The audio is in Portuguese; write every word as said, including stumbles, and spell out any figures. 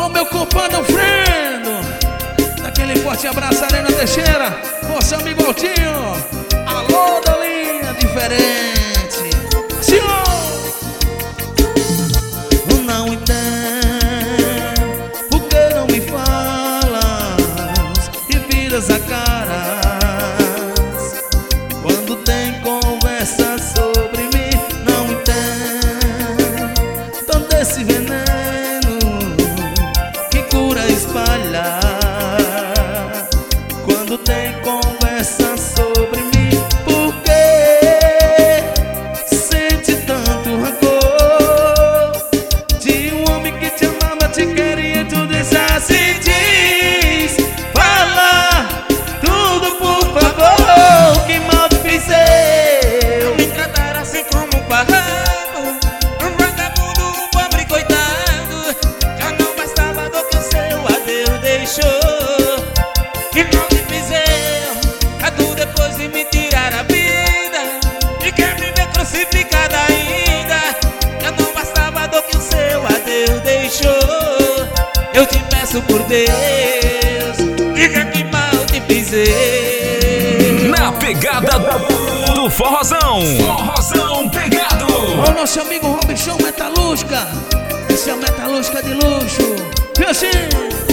meu compadre Frendo, daquele forte abraço, Arena Teixeira, nosso amigo Altinho. Alô, Dolinha, diferente. Senhor, não entendo por que não me falas e viras a cara quando tem conversa sobre mim. Não entendo tanto esse veneno que cura espalha quando tem conversa sobre mim. Por que sente tanto rancor de um homem que te amava, te queria, tudo isso assim? Diz, fala tudo por favor, que mal te fiz eu? Me tratar assim como um barraco, um vagabundo, um pobre coitado. Já não bastava do que o seu adeus deixou. Que mal te fiz eu? A tu depois de me tirar a vida e quer me ver crucificada ainda. Já não bastava do que o seu adeus deixou. Eu te peço por Deus, diga que mal te fiz eu. Na pegada do forrozão. Forrozão pegado. O nosso amigo Robichão Metalúrgica, esse é o Metalúrgica de luxo. E assim